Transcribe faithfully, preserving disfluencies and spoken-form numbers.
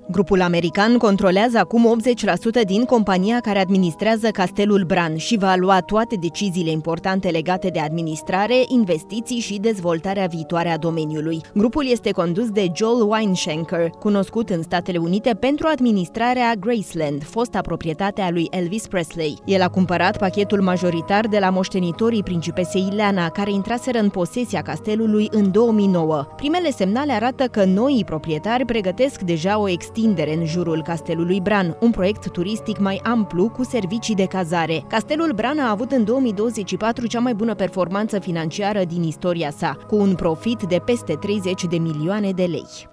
Grupul american controlează acum optzeci la sută din compania care administrează Castelul Bran și va lua toate deciziile importante legate de administrare, investiții și dezvoltarea viitoare a domeniului. Grupul este condus de Joel Weinschenker, cunoscut în Statele Unite pentru administrarea Graceland, fosta proprietate a lui Elvis Presley. El a cumpărat pachetul majoritar de la moștenitorii principesei Ileana, care intraseră în posesia castelului în două mii nouă. Primele semnale arată că noii proprietari pregătesc deja o extindere în jurul Castelului Bran, un proiect turistic mai amplu cu servicii de cazare. Castelul Bran a avut în două mii douăzeci și patru cea mai bună performanță financiară din istoria sa, cu un profit de peste treizeci de milioane de lei.